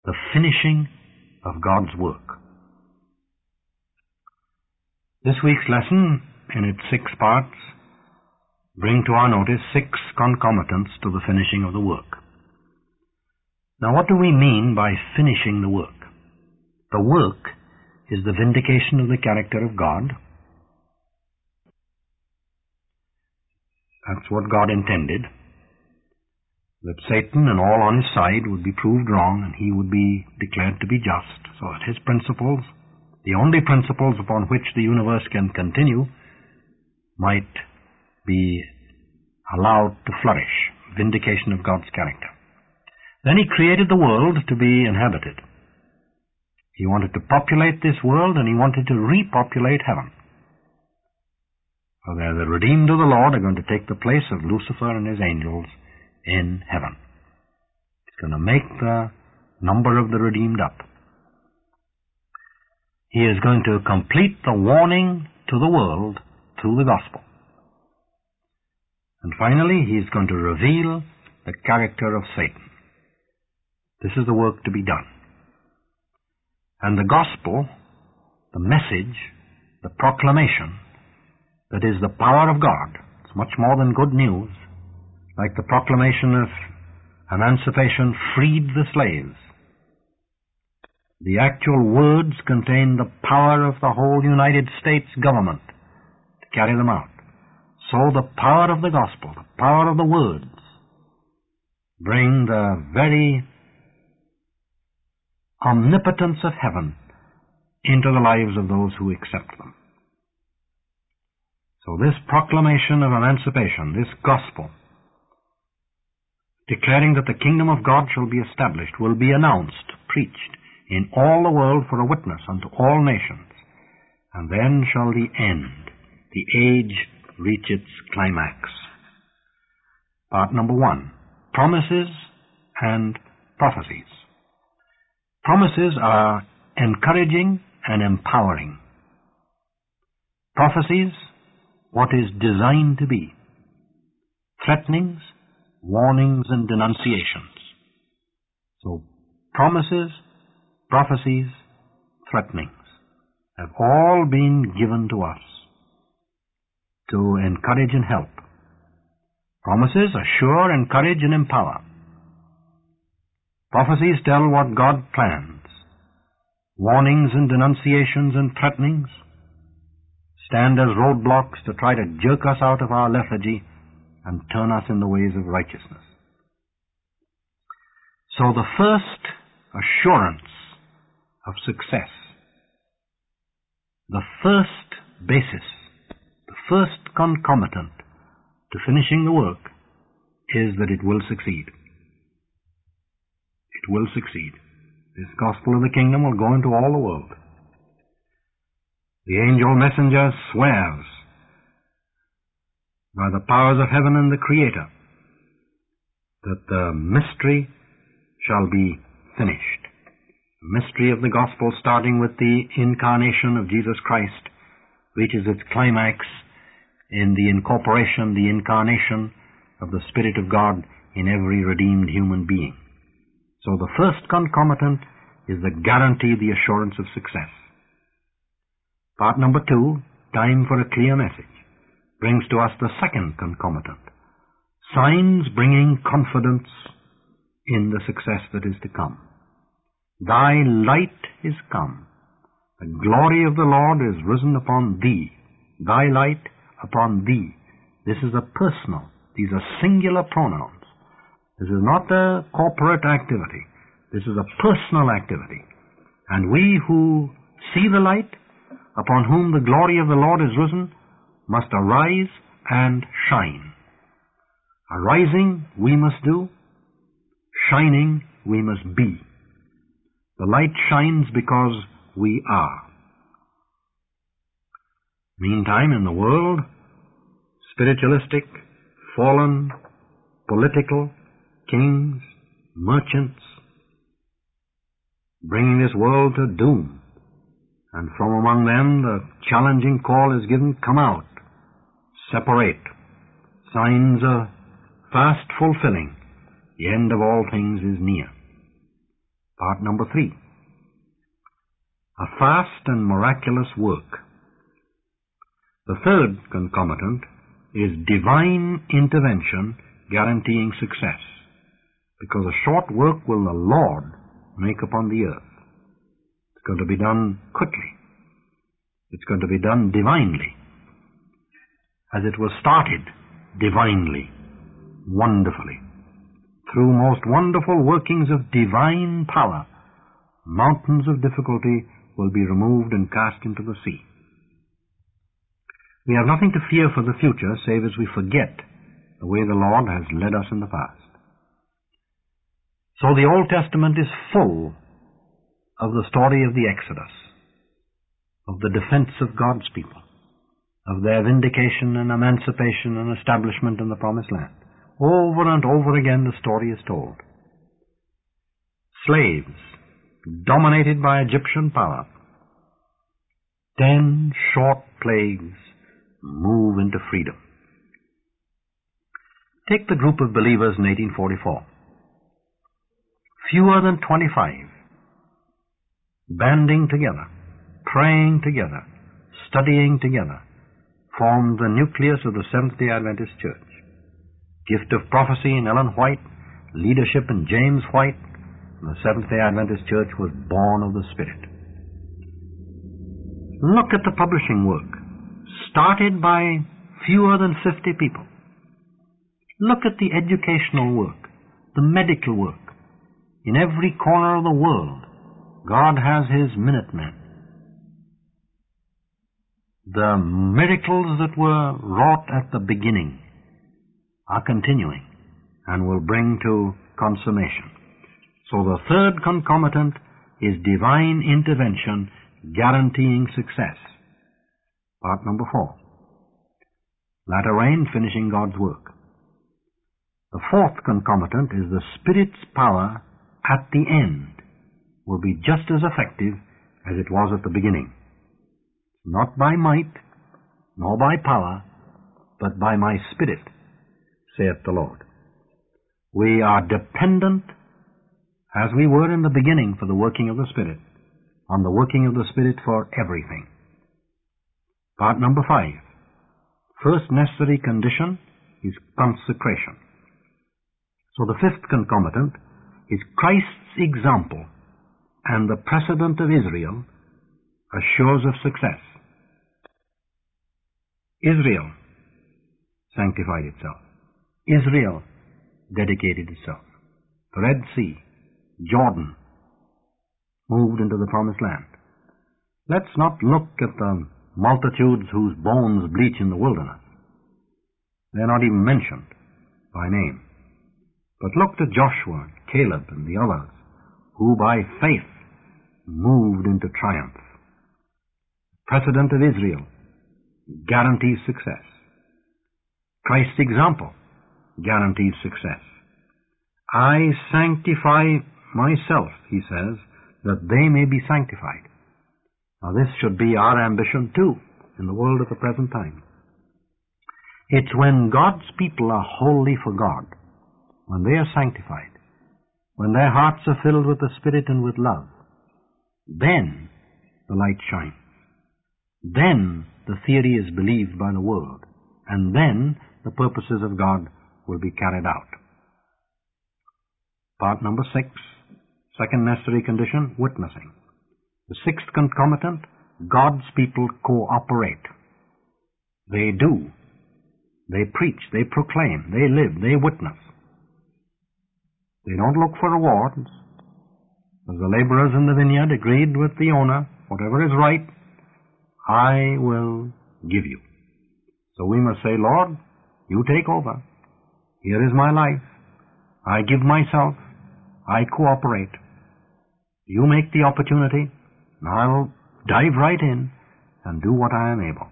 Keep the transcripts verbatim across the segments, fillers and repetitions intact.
the finishing of God's work. This week's lesson, in its six parts, bring to our notice six concomitants to the finishing of the work. Now, what do we mean by finishing the work? The work is the vindication of the character of God. That's what God intended, that Satan and all on his side would be proved wrong and he would be declared to be just, so that his principles, the only principles upon which the universe can continue, might be allowed to flourish, vindication of God's character. Then he created the world to be inhabited. He wanted to populate this world and he wanted to repopulate heaven. So there, the redeemed of the Lord are going to take the place of Lucifer and his angels in heaven. He's going to make the number of the redeemed up. He is going to complete the warning to the world through the gospel. And finally, he is going to reveal the character of Satan. This is the work to be done. And the gospel, the message, the proclamation, that is the power of God, it's much more than good news, like the proclamation of emancipation freed the slaves. The actual words contain the power of the whole United States government to carry them out. So the power of the gospel, the power of the words, bring the very omnipotence of heaven into the lives of those who accept them. So this proclamation of emancipation, this gospel, declaring that the kingdom of God shall be established, will be announced, preached in all the world for a witness unto all nations. And then shall the end, the age, reach its climax. Part number one, promises and prophecies. Promises are encouraging and empowering. Prophecies, what is designed to be. Threatenings, warnings, and denunciations. So, promises, prophecies, threatenings have all been given to us to encourage and help. Promises assure, encourage, and empower. Prophecies tell what God plans. Warnings and denunciations and threatenings stand as roadblocks to try to jerk us out of our lethargy and turn us in the ways of righteousness. So the first assurance of success, the first basis, the first concomitant to finishing the work is that it will succeed. It will succeed. This gospel of the kingdom will go into all the world. The angel messenger swears by the powers of heaven and the Creator that the mystery shall be finished. The mystery of the gospel, starting with the incarnation of Jesus Christ, reaches its climax in the incorporation, the incarnation of the Spirit of God in every redeemed human being. So the first concomitant is the guarantee, the assurance of success. Part number two, time for a clear message, brings to us the second concomitant, signs bringing confidence in the success that is to come. Thy light is come. The glory of the Lord is risen upon thee. Thy light upon thee. This is a personal, these are singular pronouns. This is not a corporate activity. This is a personal activity. And we who see the light, upon whom the glory of the Lord is risen, must arise and shine. Arising we must do, shining we must be. The light shines because we are. Meantime, in the world, spiritualistic, fallen, political, kings, merchants, bringing this world to doom. And from among them the challenging call is given, come out, separate. Signs are fast fulfilling. The end of all things is near. Part number three. A fast and miraculous work. The third concomitant is divine intervention guaranteeing success, because a short work will the Lord make upon the earth. It's going to be done quickly. It's going to be done divinely, as it was started divinely, wonderfully. Through most wonderful workings of divine power, mountains of difficulty will be removed and cast into the sea. We have nothing to fear for the future, save as we forget the way the Lord has led us in the past. So the Old Testament is full of the story of the Exodus, of the defense of God's people, of their vindication and emancipation and establishment in the Promised Land. Over and over again the story is told. Slaves, dominated by Egyptian power, ten short plagues move into freedom. Take the group of believers in eighteen forty-four. Fewer than twenty-five, banding together, praying together, studying together, formed the nucleus of the Seventh-day Adventist Church. Gift of prophecy in Ellen White, leadership in James White, and the Seventh-day Adventist Church was born of the Spirit. Look at the publishing work, started by fewer than fifty people. Look at the educational work, the medical work. In every corner of the world, God has His Minutemen. The miracles that were wrought at the beginning are continuing and will bring to consummation. So the third concomitant is divine intervention guaranteeing success. Part number four. Latter rain finishing God's work. The fourth concomitant is the Spirit's power at the end will be just as effective as it was at the beginning. Not by might, nor by power, but by my Spirit, saith the Lord. We are dependent, as we were in the beginning for the working of the Spirit, on the working of the Spirit for everything. Part number five. First necessary condition is consecration. So the fifth concomitant is Christ's example and the precedent of Israel assures of success. Israel sanctified itself. Israel dedicated itself. The Red Sea, Jordan, moved into the Promised Land. Let's not look at the multitudes whose bones bleach in the wilderness. They're not even mentioned by name. But look to Joshua, Caleb, and the others, who by faith moved into triumph. Precedent of Israel guarantees success. Christ's example guarantees success. I sanctify myself, he says, that they may be sanctified. Now this should be our ambition too in the world of the present time. It's when God's people are wholly for God, when they are sanctified, when their hearts are filled with the Spirit and with love, then the light shines. Then the theory is believed by the world, and then the purposes of God will be carried out. Part number six, second necessary condition, witnessing. The sixth concomitant, God's people cooperate. They do. They preach, they proclaim, they live, they witness. They don't look for rewards. As the laborers in the vineyard agreed with the owner, whatever is right, I will give you. So we must say, Lord, you take over. Here is my life. I give myself. I cooperate. You make the opportunity, and I'll dive right in and do what I am able.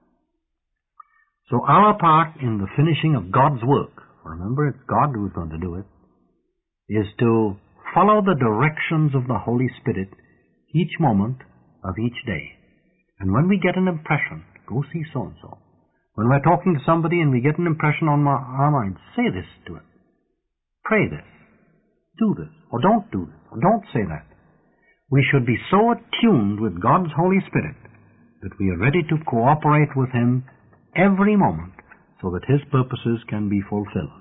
So our part in the finishing of God's work, remember it's God who is going to do it, is to follow the directions of the Holy Spirit each moment of each day. And when we get an impression, go see so-and-so. When we're talking to somebody and we get an impression on our mind, say this to him. Pray this. Do this. or don't do this, or don't say that. We should be so attuned with God's Holy Spirit that we are ready to cooperate with Him every moment so that His purposes can be fulfilled.